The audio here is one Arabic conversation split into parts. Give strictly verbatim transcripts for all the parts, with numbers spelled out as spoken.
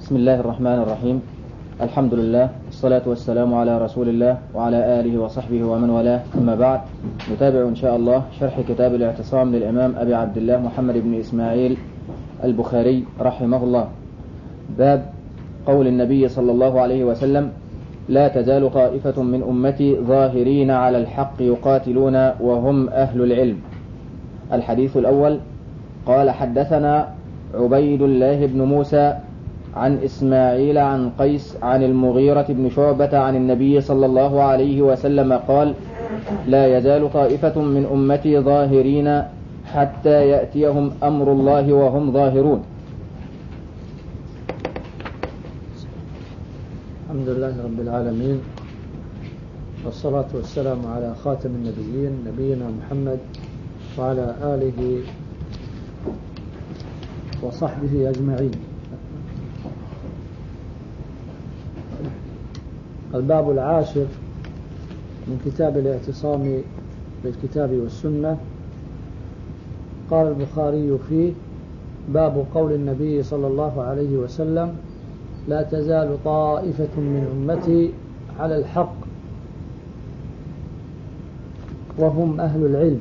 بسم الله الرحمن الرحيم. الحمد لله والصلاة والسلام على رسول الله وعلى آله وصحبه ومن والاه، أما بعد. نتابع إن شاء الله شرح كتاب الاعتصام للإمام أبي عبد الله محمد بن إسماعيل البخاري رحمه الله. باب قول النبي صلى الله عليه وسلم: لا تزال طائفة من أمتي ظاهرين على الحق يقاتلون وهم أهل العلم. الحديث الأول: قال حدثنا عبيد الله بن موسى عن إسماعيل عن قيس عن المغيرة بن شعبة عن النبي صلى الله عليه وسلم قال: لا يزال طائفة من أمتي ظاهرين حتى يأتيهم أمر الله وهم ظاهرون. الحمد لله رب العالمين، والصلاة والسلام على خاتم النبيين نبينا محمد وعلى آله وصحبه أجمعين. الباب العاشر من كتاب الاعتصام بالكتاب والسنة. قال البخاري فيه: باب قول النبي صلى الله عليه وسلم: لا تزال طائفة من أمتي على الحق وهم أهل العلم.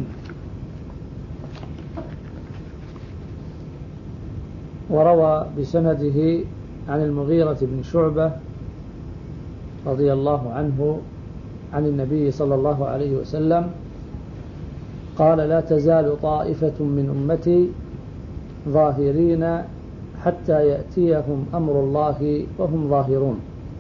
وروى بسنده عن المغيرة بن شعبة رضي الله عنه عن النبي صلى الله عليه وسلم قال: لا تزال طائفة من أمتي ظاهرين حتى يأتيهم أمر الله وهم ظاهرون.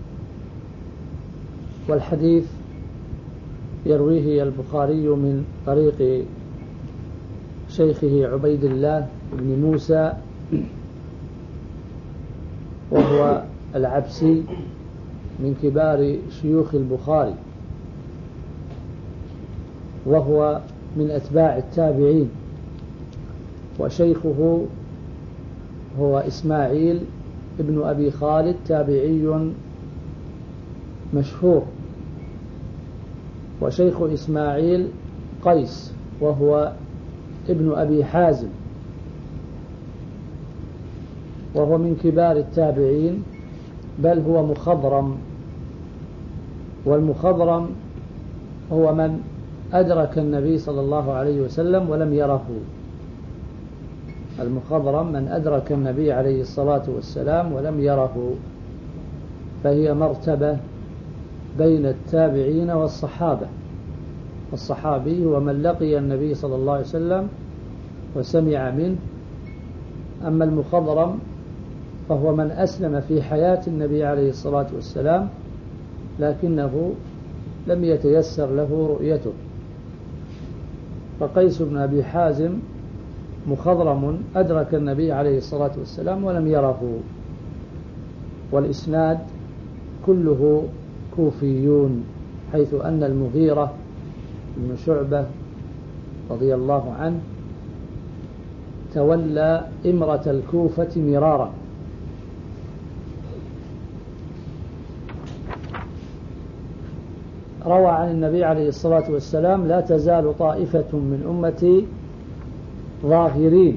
والحديث يرويه البخاري من طريق شيخه عبيد الله بن موسى، وهو العبسي من كبار شيوخ البخاري، وهو من أتباع التابعين. وشيخه هو إسماعيل ابن أبي خالد، تابعي مشهور. وشيخ إسماعيل قيس، وهو ابن أبي حازم، وهو من كبار التابعين، بل هو مخضرم. والمخضرم هو من أدرك النبي صلى الله عليه وسلم ولم يره. المخضرم من أدرك النبي عليه الصلاة والسلام ولم يره، فهي مرتبة بين التابعين والصحابة. الصحابي هو من لقي النبي صلى الله عليه وسلم وسمع منه، أما المخضرم فهو من أسلم في حياة النبي عليه الصلاة والسلام لكنه لم يتيسر له رؤيته. فقيس بن أبي حازم مخضرم أدرك النبي عليه الصلاة والسلام ولم يره. والإسناد كله كوفيون، حيث أن المغيرة بن شعبة رضي الله عنه تولى إمرة الكوفة مرارا. روى عن النبي عليه الصلاة والسلام: لا تزال طائفة من أمتي ظاهرين.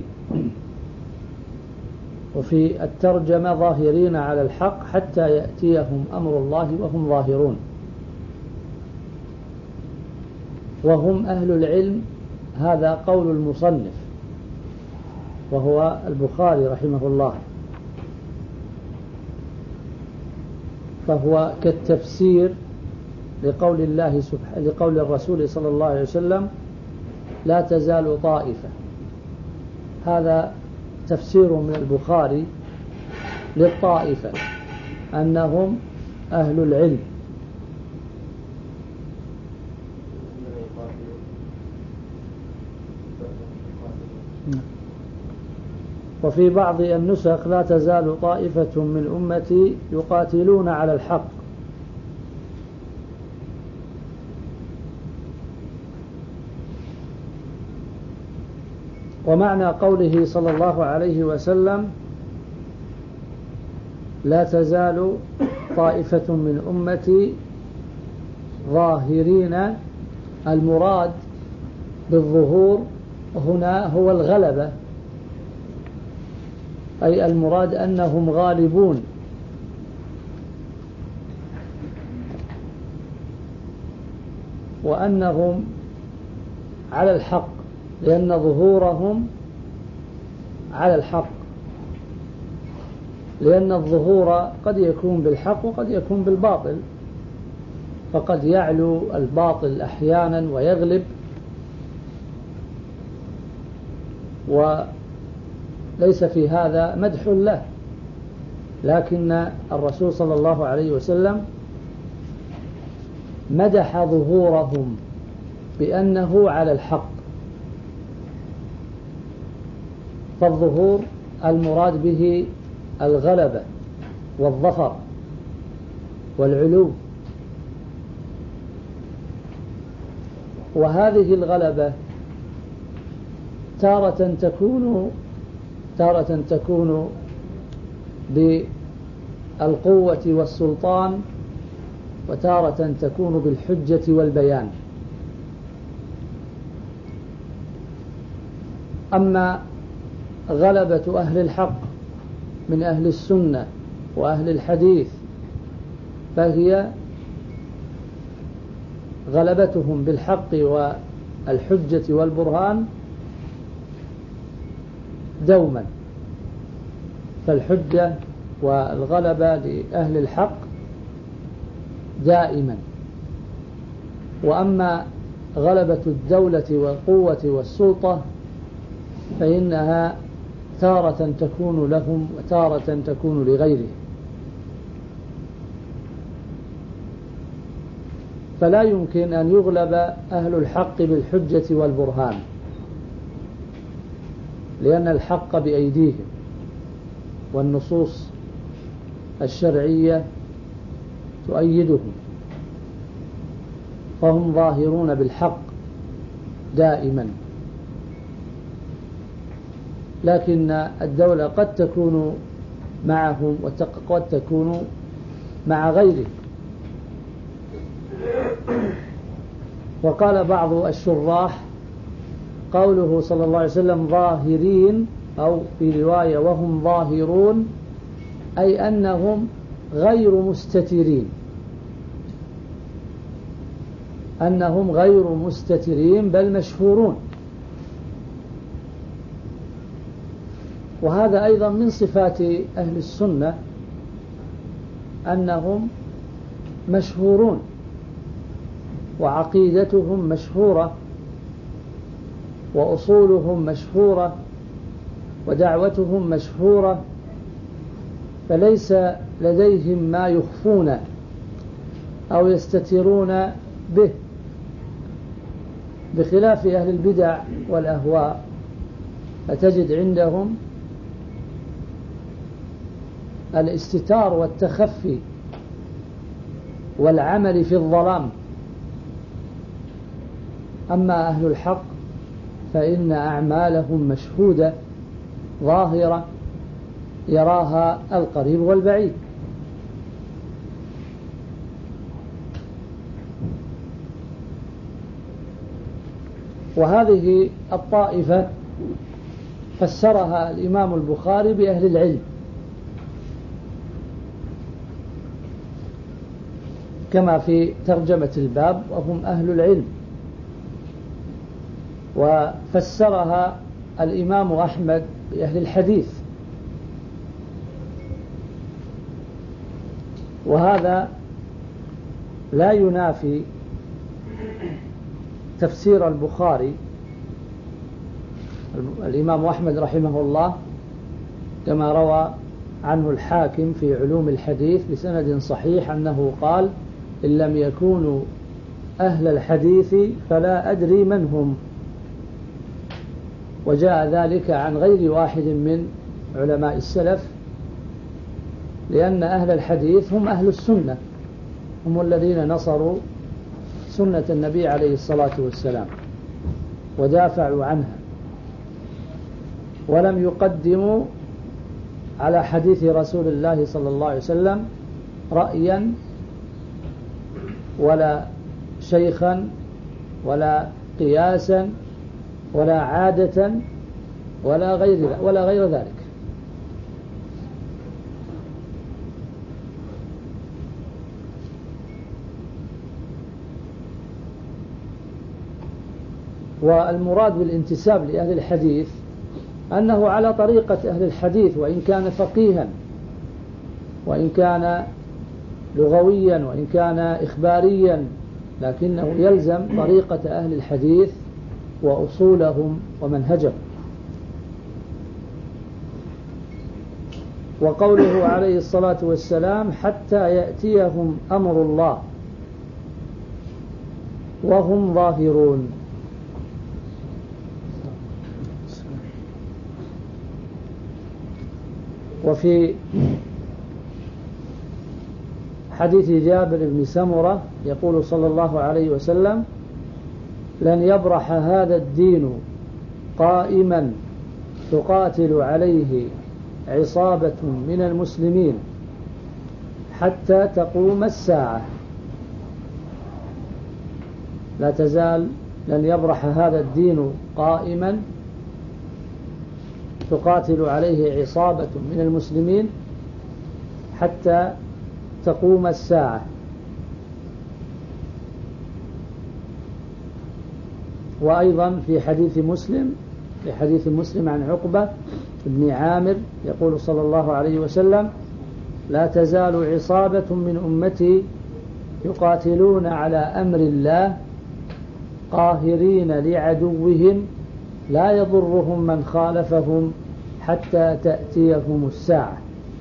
وفي الترجمة: ظاهرين على الحق حتى يأتيهم أمر الله وهم ظاهرون. وهم أهل العلم، هذا قول المصنف وهو البخاري رحمه الله، فهو كالتفسير لقول الله سبحانه لقول الرسول صلى الله عليه وسلم: لا تزال طائفة. هذا تفسير من البخاري للطائفة أنهم أهل العلم. وفي بعض النسخ: لا تزال طائفة من أمتي يقاتلون على الحق. ومعنى قوله صلى الله عليه وسلم: لا تزال طائفة من أمتي ظاهرين، المراد بالظهور هنا هو الغلبة أي المراد أنهم غالبون، وأنهم على الحق، لأن ظهورهم على الحق، لأن الظهور قد يكون بالحق وقد يكون بالباطل، فقد يعلو الباطل أحيانا ويغلب، وليس في هذا مدح له، لكن الرسول صلى الله عليه وسلم مدح ظهورهم بأنه على الحق. فالظهور المراد به الغلبة والظفر والعلو، وهذه الغلبة تارة تكون تارة تكون بالقوة والسلطان، وتارة تكون بالحجة والبيان. أما غلبة أهل الحق من أهل السنة وأهل الحديث فهي غلبتهم بالحق والحجة والبرهان دوما، فالحجة والغلبة لأهل الحق دائما. وأما غلبة الدولة والقوة والسلطة فإنها تارة تكون لهم وتارة تكون لغيرهم، فلا يمكن أن يغلب أهل الحق بالحجة والبرهان، لأن الحق بأيديهم، والنصوص الشرعية تؤيدهم، فهم ظاهرون بالحق دائما. لكن الدولة قد تكون معهم وقد تكون مع غيره. وقال بعض الشراح قوله صلى الله عليه وسلم ظاهرين، أو في رواية وهم ظاهرون، أي أنهم غير مستترين، أنهم غير مستترين بل مشهورون. وهذا أيضا من صفات أهل السنة أنهم مشهورون، وعقيدتهم مشهورة، وأصولهم مشهورة، ودعوتهم مشهورة، فليس لديهم ما يخفون أو يستترون به، بخلاف أهل البدع والأهواء، فتجد عندهم الاستتار والتخفي والعمل في الظلام. أما أهل الحق فإن أعمالهم مشهودة ظاهرة يراها القريب والبعيد. وهذه الطائفة فسرها الإمام البخاري بأهل العلم، كما في ترجمة الباب وهم أهل العلم. وفسرها الإمام أحمد بأهل الحديث، وهذا لا ينافي تفسير البخاري. الإمام أحمد رحمه الله كما روى عنه الحاكم في علوم الحديث بسند صحيح أنه قال: إن لم يكونوا أهل الحديث فلا أدري من هم. وجاء ذلك عن غير واحد من علماء السلف، لأن أهل الحديث هم أهل السنة، هم الذين نصروا سنة النبي عليه الصلاة والسلام ودافعوا عنها، ولم يقدموا على حديث رسول الله صلى الله عليه وسلم رأيا ولا شيخا ولا والمراد بالانتساب لأهل الحديث أنه على طريقة أهل الحديث، وإن كان فقيها وإن كان لغويا وإن كان إخباريا، لكنه يلزم طريقة أهل الحديث وأصولهم ومنهجهم. وقوله عليه الصلاة والسلام حتى يأتيهم أمر الله وهم ظاهرون. وفي حديث جابر بن سمرة يقول صلى الله عليه وسلم لن يبرح هذا الدين قائما تقاتل عليه عصابة من المسلمين حتى تقوم الساعة. لا تزال لن يبرح هذا الدين قائما تقاتل عليه عصابة من المسلمين حتى تقوم الساعة. وأيضا في حديث مسلم في حديث مسلم عن عقبة بن عامر يقول صلى الله عليه وسلم لا تزال عصابة من أمتي يقاتلون على أمر الله قاهرين لعدوهم لا يضرهم من خالفهم حتى تأتيهم الساعة.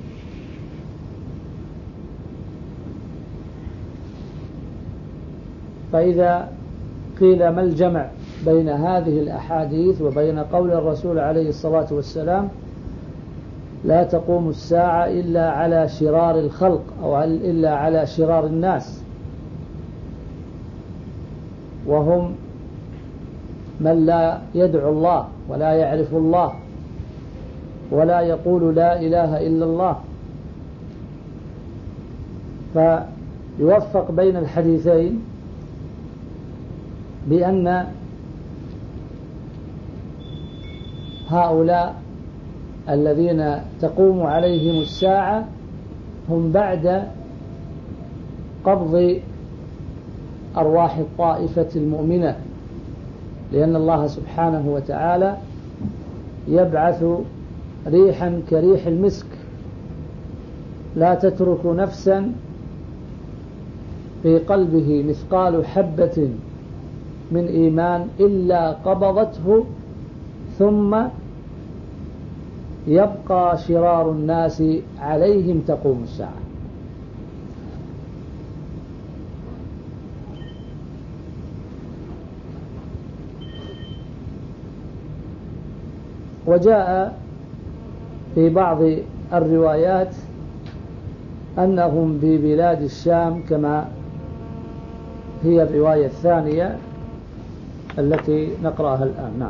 فإذا قيل ما الجمع بين هذه الأحاديث وبين قول الرسول عليه الصلاة والسلام لا تقوم الساعة إلا على شرار الخلق أو إلا على شرار الناس، وهم من لا يدعو الله ولا يعرف الله ولا يقول لا إله إلا الله، فيوفق بين الحديثين بأن هؤلاء الذين تقوم عليهم الساعة هم بعد قبض أرواح الطائفة المؤمنة، لأن الله سبحانه وتعالى يبعث ريحا كريح المسك لا تترك نفسا في قلبه مثقال حبة من إيمان إلا قبضته ثم يبقى شرار الناس عليهم تقوم الساعة. وجاء في بعض الروايات أنهم ببلاد الشام كما هي الرواية الثانية التي نقرأها الآن. نعم.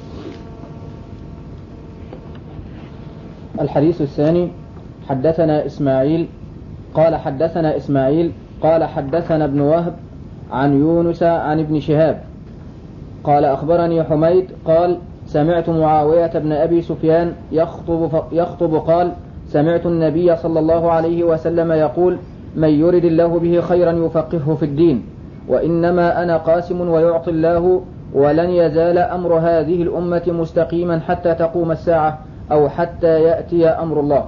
الحديث الثاني حدثنا إسماعيل قال حدثنا إسماعيل قال حدثنا ابن وهب عن يونس عن ابن شهاب قال أخبرني حميد قال سمعت معاوية بن أبي سفيان يخطب, يخطب قال سمعت النبي صلى الله عليه وسلم يقول من يرد الله به خيرا يفقهه في الدين وإنما أنا قاسم ويعطي الله ولن يزال أمر هذه الأمة مستقيما حتى تقوم الساعة أو حتى يأتي أمر الله.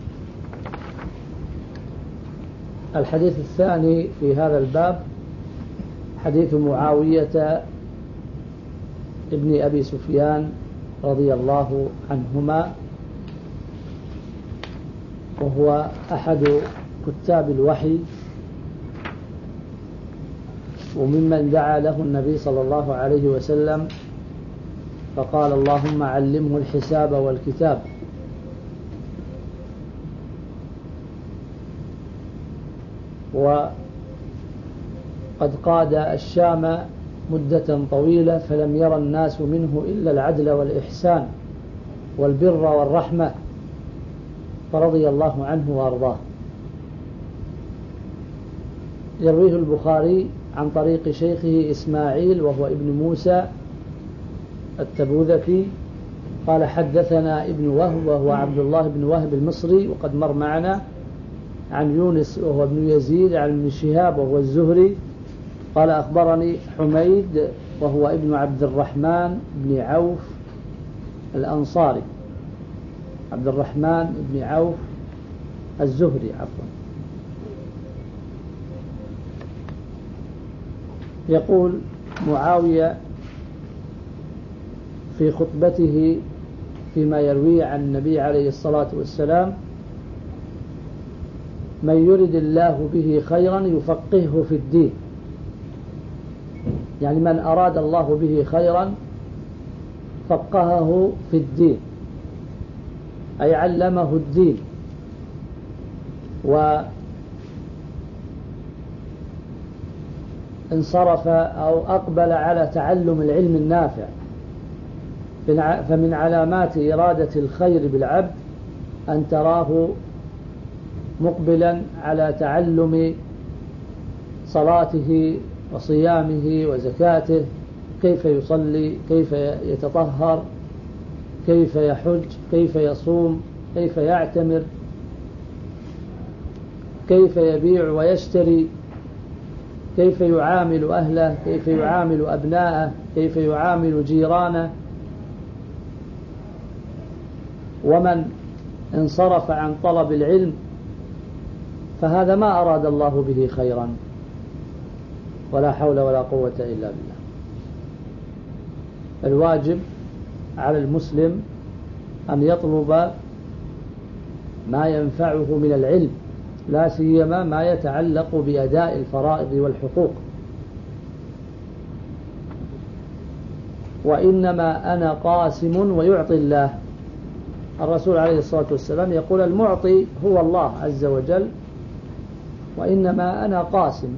الحديث الثاني في هذا الباب حديث معاوية ابن أبي سفيان رضي الله عنهما، وهو أحد كتاب الوحي وممن دعا له النبي صلى الله عليه وسلم فقال اللهم علمه الحساب والكتاب. وقد قاد الشام مدة طويلة فلم يرى الناس منه إلا العدل والإحسان والبر والرحمة، فرضي الله عنه وأرضاه. يرويه البخاري عن طريق شيخه إسماعيل وهو ابن موسى التبوذكي قال حدثنا ابن وهب وهو عبد الله بن وهب المصري وقد مر معنا، عن يونس وهو ابن يزيد عن ابن شهاب وهو الزهري قال أخبرني حميد وهو ابن عبد الرحمن بن عوف الأنصاري، عبد الرحمن بن عوف الزهري عفوا. يقول معاوية في خطبته فيما يرويه عن النبي عليه الصلاة والسلام: من يرد الله به خيرا يفقهه في الدين، يعني من أراد الله به خيرا فقهه في الدين، أي علمه الدين، وانصرف أو أقبل على تعلم العلم النافع. فمن علامات إرادة الخير بالعبد أن تراه مقبلا على تعلم صلاته وصيامه وزكاته، كيف يصلي، كيف يتطهر، كيف يحج، كيف يصوم، كيف يعتمر، كيف يبيع ويشتري، كيف يعامل أهله، كيف يعامل أبناءه، كيف يعامل جيرانه. ومن انصرف عن طلب العلم فهذا ما أراد الله به خيرا، ولا حول ولا قوة إلا بالله. الواجب على المسلم أن يطلب ما ينفعه من العلم، لا سيما ما يتعلق بأداء الفرائض والحقوق. وإنما أنا قاسم ويعطي الله. الرسول عليه الصلاة والسلام يقول: المعطي هو الله عز وجل، وإنما أنا قاسم.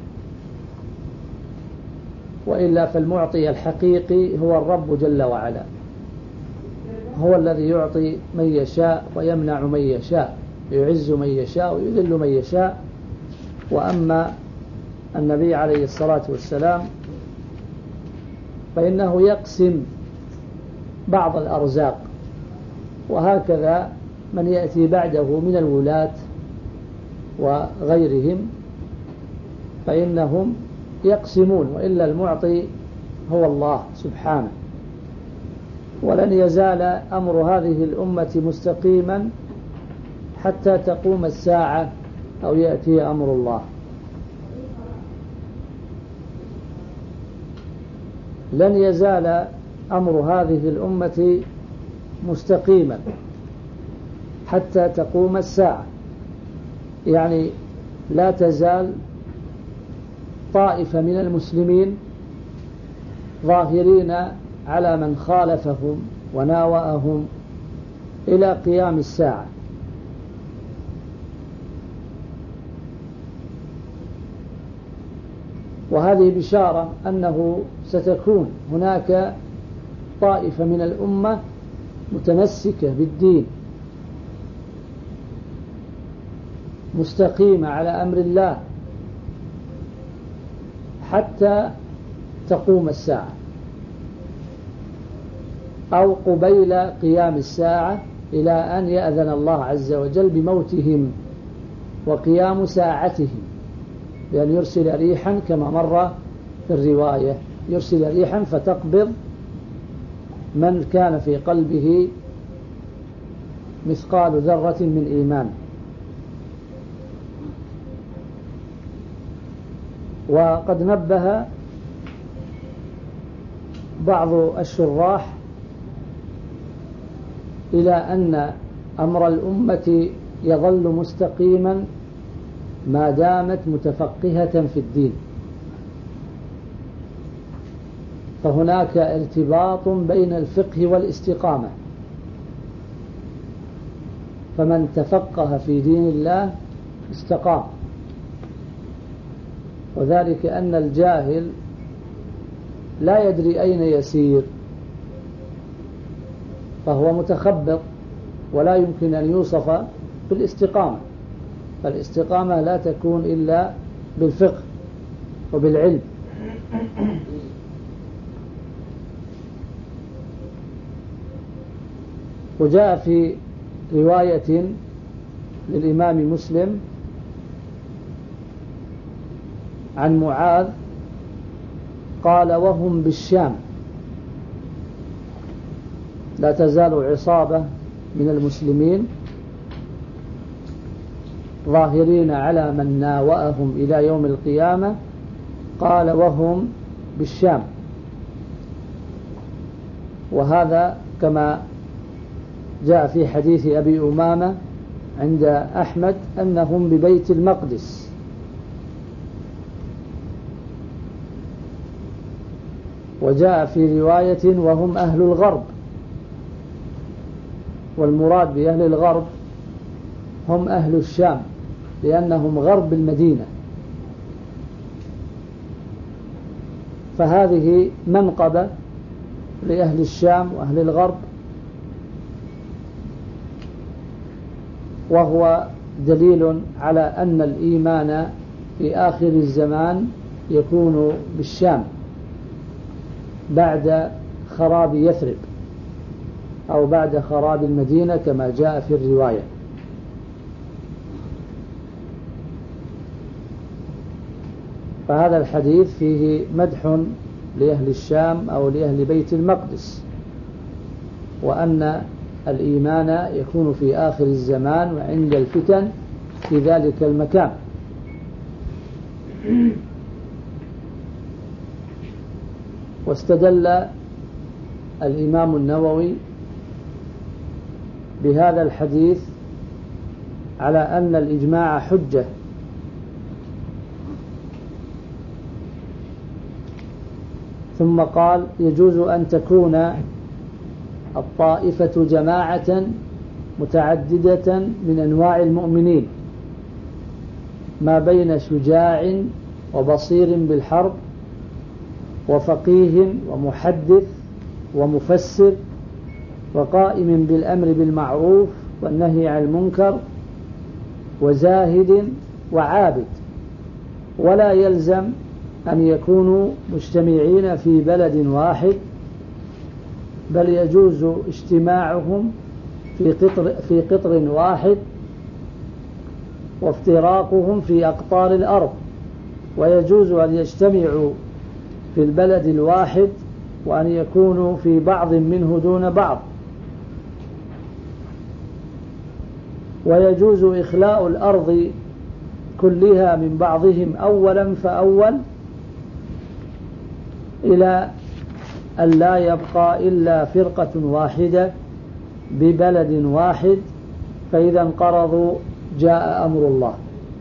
وإلا فالمعطي الحقيقي هو الرب جل وعلا، هو الذي يعطي من يشاء ويمنع من يشاء، يعز من يشاء ويذل من يشاء. وأما النبي عليه الصلاة والسلام فإنه يقسم بعض الأرزاق، وهكذا من يأتي بعده من الولاة وغيرهم فإنهم يقسمون، وإلا المعطي هو الله سبحانه. ولن يزال أمر هذه الأمة مستقيما حتى تقوم الساعة أو يأتي أمر الله. لن يزال أمر هذه الأمة مستقيما حتى تقوم الساعة، يعني لا تزال طائفة من المسلمين ظاهرين على من خالفهم وناوأهم إلى قيام الساعة. وهذه بشارة أنه ستكون هناك طائفة من الأمة متمسكة بالدين، مستقيمة على أمر الله حتى تقوم الساعة، أو قبيل قيام الساعة إلى أن يأذن الله عز وجل بموتهم وقيام ساعتهم، بأن يرسل ريحا كما مر في الرواية، يرسل ريحا فتقبض من كان في قلبه مثقال ذرة من إيمان. وقد نبه بعض الشراح إلى أن أمر الأمة يظل مستقيما ما دامت متفقهة في الدين، فهناك ارتباط بين الفقه والاستقامة، فمن تفقه في دين الله استقام. وذلك أن الجاهل لا يدري أين يسير، فهو متخبط ولا يمكن أن يوصف بالاستقامة، فالاستقامة لا تكون إلا بالفقه وبالعلم. وجاء في رواية للإمام مسلم عن معاذ قال وهم بالشام. لا تزال عصابة من المسلمين ظاهرين على من ناوأهم إلى يوم القيامة. قال وهم بالشام، وهذا كما جاء في حديث أبي أمامة عند أحمد أنهم ببيت المقدس. وجاء في رواية وهم أهل الغرب، والمراد بأهل الغرب هم أهل الشام لأنهم غرب المدينة. فهذه منقبة لأهل الشام وأهل الغرب، وهو دليل على أن الإيمان في آخر الزمان يكون بالشام بعد خراب يثرب أو بعد خراب المدينة كما جاء في الرواية. فهذا الحديث فيه مدح لأهل الشام أو لأهل بيت المقدس، وأن الإيمان يكون في آخر الزمان وعند الفتن في ذلك المكان. واستدل الإمام النووي بهذا الحديث على أن الإجماع حجة، ثم قال يجوز أن تكون الطائفة جماعة متعددة من أنواع المؤمنين ما بين شجاع وبصير بالحرب وفقيه ومحدث ومفسر وقائم بالأمر بالمعروف والنهي عن المنكر وزاهد وعابد، ولا يلزم أن يكونوا مجتمعين في بلد واحد، بل يجوز اجتماعهم في قطر, في قطر واحد وافتراقهم في أقطار الأرض، ويجوز أن يجتمعوا في البلد الواحد وأن يكونوا في بعض منه دون بعض، ويجوز إخلاء الأرض كلها من بعضهم أولا فأول إلى أن لا يبقى إلا فرقة واحدة ببلد واحد، فإذا انقرضوا جاء أمر الله.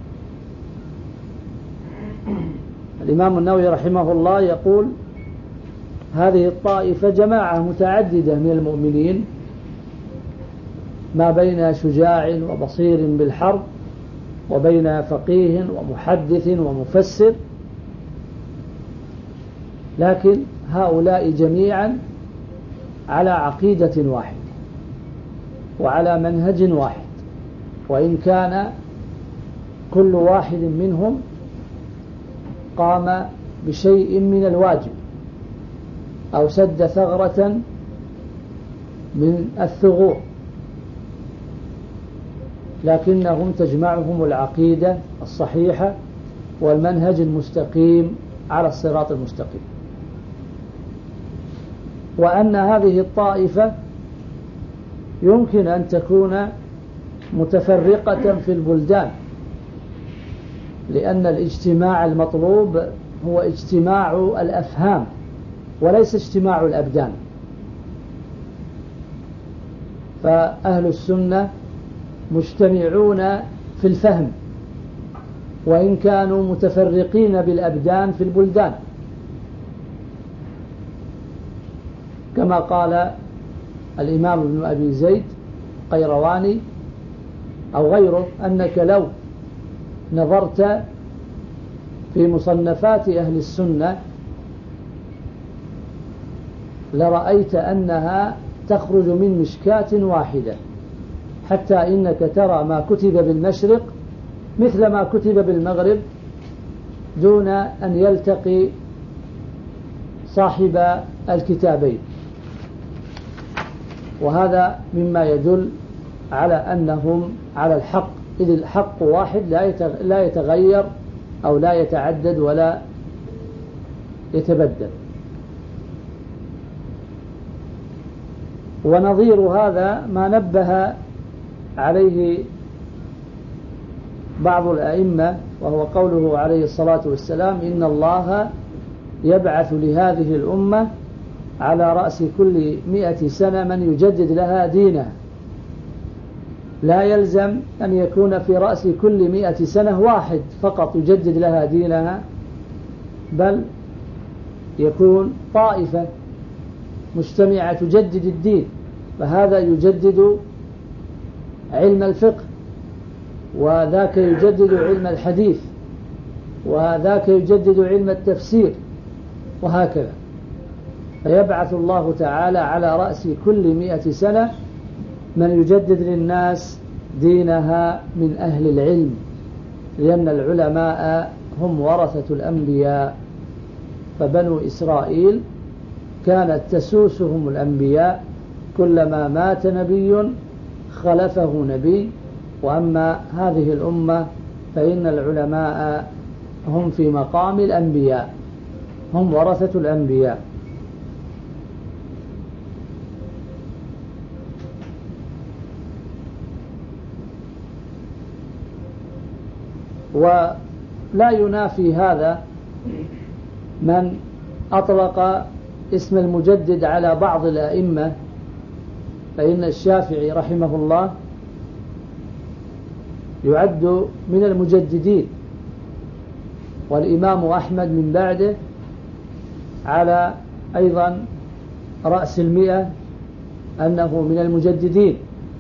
الإمام النووي رحمه الله يقول هذه الطائفة جماعة متعددة من المؤمنين ما بين شجاع وبصير بالحرب وبين فقيه ومحدث ومفسر، لكن هؤلاء جميعا على عقيدة واحدة وعلى منهج واحد، وإن كان كل واحد منهم قام بشيء من الواجب أو سد ثغرة من الثغور، لكنهم تجمعهم العقيدة الصحيحة والمنهج المستقيم على الصراط المستقيم. وأن هذه الطائفة يمكن أن تكون متفرقة في البلدان، لأن الاجتماع المطلوب هو اجتماع الأفهام وليس اجتماع الأبدان. فأهل السنة مجتمعون في الفهم وإن كانوا متفرقين بالأبدان في البلدان، كما قال الإمام ابن أبي زيد قيرواني أو غيره أنك لو نظرت في مصنفات أهل السنة لرأيت أنها تخرج من مشكاة واحدة، حتى إنك ترى ما كتب بالمشرق مثل ما كتب بالمغرب دون أن يلتقي صاحب الكتابين، وهذا مما يدل على أنهم على الحق، إذ الحق واحد لا يتغير أو لا يتعدد ولا يتبدل. ونظير هذا ما نبه عليه بعض الأئمة، وهو قوله عليه الصلاة والسلام: إن الله يبعث لهذه الأمة على رأس كل مئة سنة من يجدد لها دينها. لا يلزم أن يكون في رأس كل مئة سنة واحد فقط يجدد لها دينها، بل يكون طائفة مجتمعة تجدد الدين، فهذا يجدد علم الفقه، وذاك يجدد علم الحديث، وذاك يجدد علم التفسير، وهكذا. فيبعث الله تعالى على رأس كل مئة سنة من يجدد للناس دينها من أهل العلم، لأن العلماء هم ورثة الأنبياء. فبنو إسرائيل كانت تسوسهم الأنبياء، كلما مات نبي خلفه نبي. وأما هذه الأمة فإن العلماء هم في مقام الأنبياء، هم ورثة الأنبياء. ولا ينافي هذا من أطلق اسم المجدد على بعض الأئمة، فإن الشافعي رحمه الله يعد من المجددين، والإمام أحمد من بعده على أيضا رأس المئة أنه من المجددين،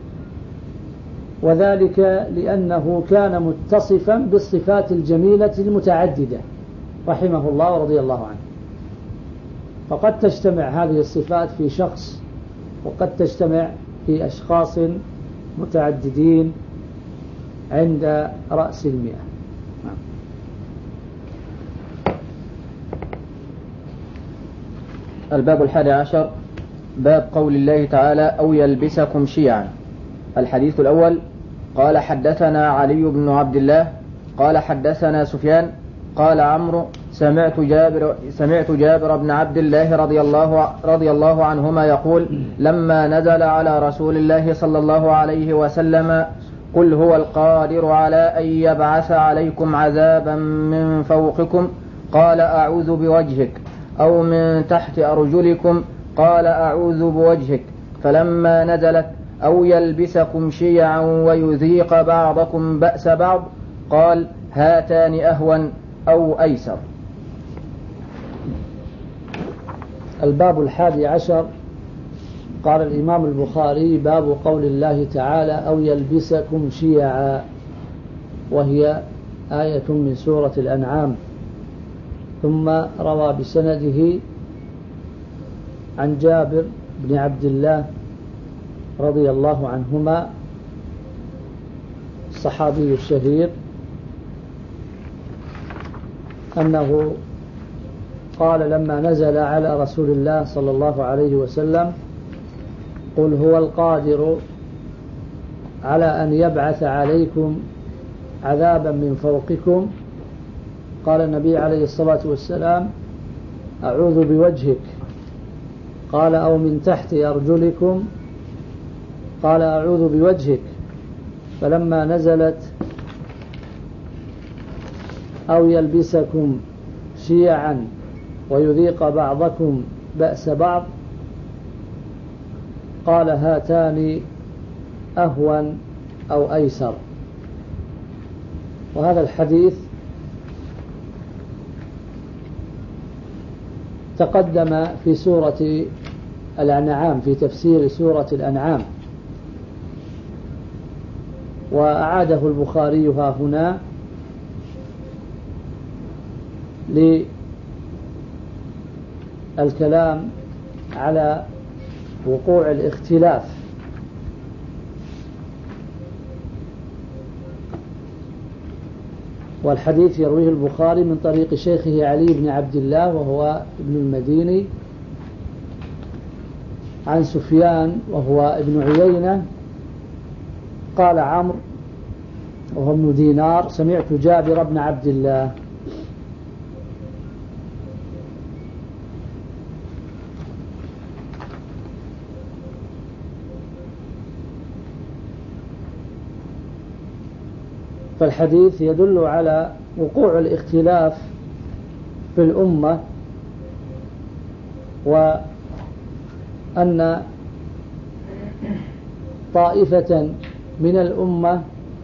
وذلك لأنه كان متصفا بالصفات الجميلة المتعددة رحمه الله ورضي الله عنه. فقد تجتمع هذه الصفات في شخص، وقد تجتمع في أشخاص متعددين عند رأس المئة. الباب الحادي عشر، باب قول الله تعالى: أو يلبسكم شيعا. الحديث الأول: قال حدثنا علي بن عبد الله قال حدثنا سفيان قال عمرو سمعت جابر سمعت جابر بن عبد الله رضي الله رضي الله عنهما يقول: لما نزل على رسول الله صلى الله عليه وسلم: قل هو القادر على أن يبعث عليكم عذابا من فوقكم، قال: أعوذ بوجهك، أو من تحت أرجلكم، قال: أعوذ بوجهك، فلما نزلت: أو يلبسكم شيعا ويذيق بعضكم بأس بعض، قال: هاتان أهون أو أيسر. الباب الحادي عشر، قال الإمام البخاري: باب قول الله تعالى: أو يلبسكم شيعا، وهي آية من سورة الأنعام. ثم روى بسنده عن جابر بن عبد الله رضي الله عنهما الصحابي الشهير أنه قال لما نزل على رسول الله صلى الله عليه وسلم: قل هو القادر على أن يبعث عليكم عذابا من فوقكم، قال النبي عليه الصلاة والسلام: أعوذ بوجهك، قال: أو من تحت أرجلكم، قال: أعوذ بوجهك، فلما نزلت: أو يلبسكم شيعا ويذيق بعضكم بأس بعض، قال: هاتان أهون أو أيسر. وهذا الحديث تقدم في سورة الأنعام، في تفسير سورة الأنعام، وأعاده البخاري ها هنا للكلام على وقوع الاختلاف. والحديث يرويه البخاري من طريق شيخه علي بن عبد الله وهو ابن المديني، عن سفيان وهو ابن عيينة، قال عمرو وهو ابن دينار: سمعت جابر بن عبد الله. فالحديث يدل على وقوع الاختلاف في الأمة، وأن طائفة من الأمة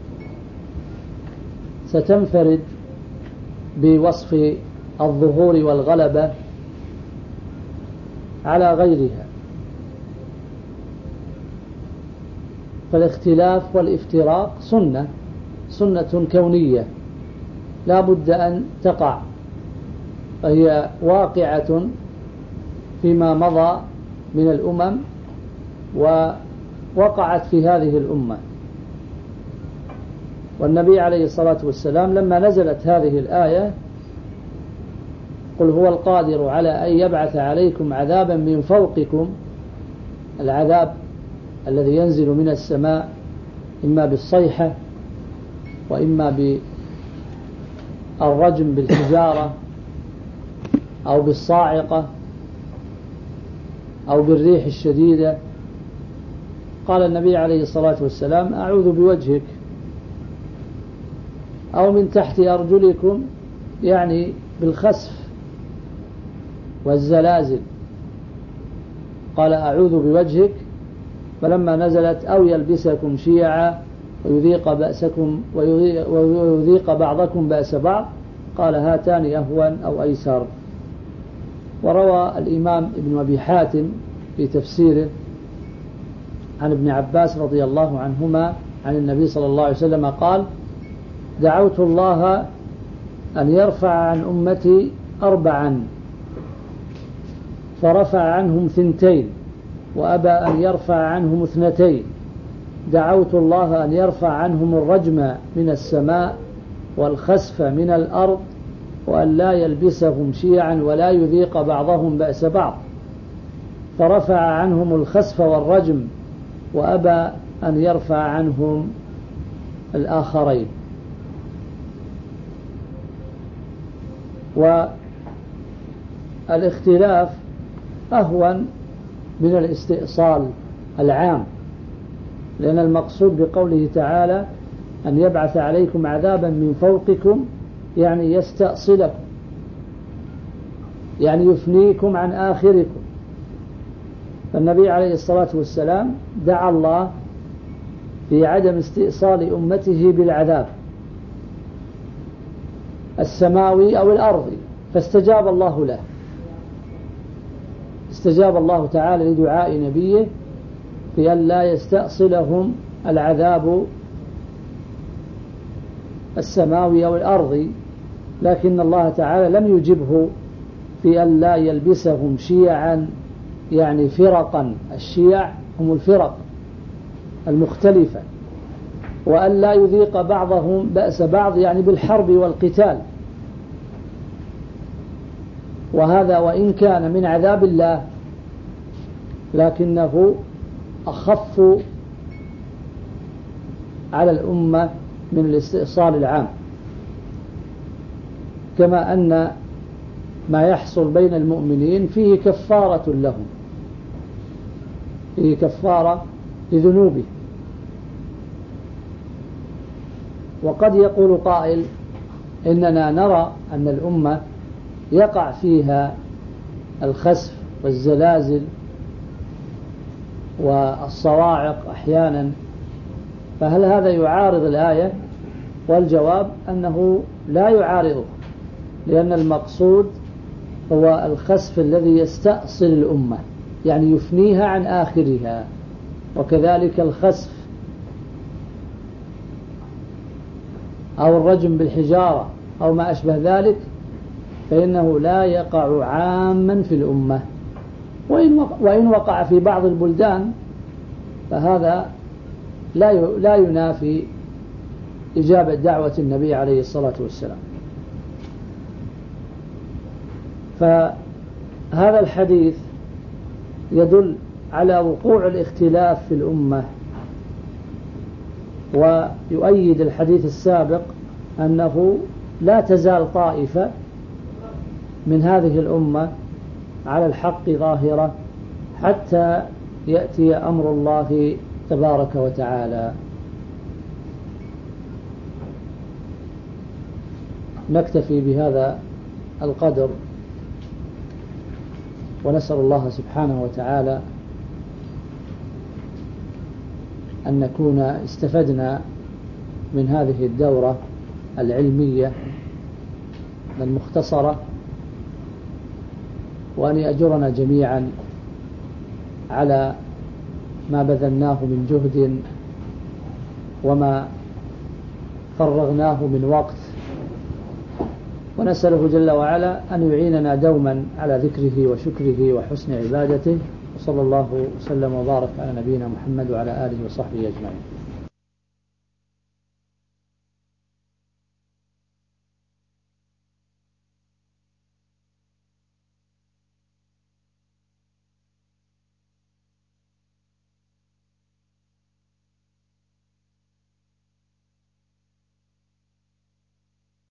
ستنفرد بوصف الظهور والغلبة على غيرها. فالاختلاف والافتراق سنة سنة كونية لا بد أن تقع، فهي واقعة فيما مضى من الأمم ووقعت في هذه الأمة. والنبي عليه الصلاة والسلام لما نزلت هذه الآية قل هو القادر على أن يبعث عليكم عذابا من فوقكم، العذاب الذي ينزل من السماء إما بالصيحة وإما بالرجم بالحجارة أو بالصاعقة أو بالريح الشديدة. قال النبي عليه الصلاة والسلام أعوذ بوجهك، أو من تحت أرجلكم، يعني بالخسف والزلازل. قال أعوذ بوجهك، فلما نزلت أو يلبسكم شيعا ويذيق بأسكم ويذيق بعضكم بأس بعض، قال هاتان أهون أو أيسر. وروى الإمام ابن أبي حاتم في تفسيره عن ابن عباس رضي الله عنهما عن النبي صلى الله عليه وسلم قال دعوت الله أن يرفع عن أمتي أربعا فرفع عنهم ثنتين وأبى أن يرفع عنهم اثنتين. دعوت الله أن يرفع عنهم الرجم من السماء والخسف من الأرض وأن لا يلبسهم شيعا ولا يذيق بعضهم بأس بعض، فرفع عنهم الخسف والرجم وأبى أن يرفع عنهم الآخرين. والاختلاف أهون من الاستئصال العام، لأن المقصود بقوله تعالى أن يبعث عليكم عذابا من فوقكم يعني يستأصلكم، يعني يفنيكم عن آخركم. فالنبي عليه الصلاة والسلام دعا الله في عدم استئصال أمته بالعذاب السماوي أو الأرضي، فاستجاب الله له. استجاب الله تعالى لدعاء نبيه بأن لا يستأصلهم العذاب السماوي أو الأرضي، لكن الله تعالى لم يجبه في أن لا يلبسهم شيعا، يعني فرقا. الشيع هم الفرق المختلفة، وأن لا يذيق بعضهم بأس بعض، يعني بالحرب والقتال. وهذا وإن كان من عذاب الله لكنه أخف على الأمة من الاستئصال العام، كما أن ما يحصل بين المؤمنين فيه كفارة لهم، فيه كفارة لذنوبه. وقد يقول قائل إننا نرى أن الأمة يقع فيها الخسف والزلازل والصواعق أحيانا، فهل هذا يعارض الآية؟ والجواب أنه لا يعارضه، لأن المقصود هو الخسف الذي يستأصل الأمة، يعني يفنيها عن آخرها. وكذلك الخسف أو الرجم بالحجارة أو ما أشبه ذلك فإنه لا يقع عاما في الأمة، وإن وقع في بعض البلدان فهذا لا ينافي إجابة دعوة النبي عليه الصلاة والسلام. فهذا الحديث يدل على وقوع الاختلاف في الأمة، ويؤيد الحديث السابق أنه لا تزال طائفة من هذه الأمة على الحق ظاهرة حتى يأتي أمر الله تبارك وتعالى. نكتفي بهذا القدر، ونسأل الله سبحانه وتعالى أن نكون استفدنا من هذه الدورة العلمية المختصرة، وأن يأجرنا جميعا على ما بذلناه من جهد وما فرغناه من وقت، ونسأله جل وعلا أن يعيننا دوما على ذكره وشكره وحسن عبادته. وصلى الله وسلم وبارك على نبينا محمد وعلى آله وصحبه أجمعين.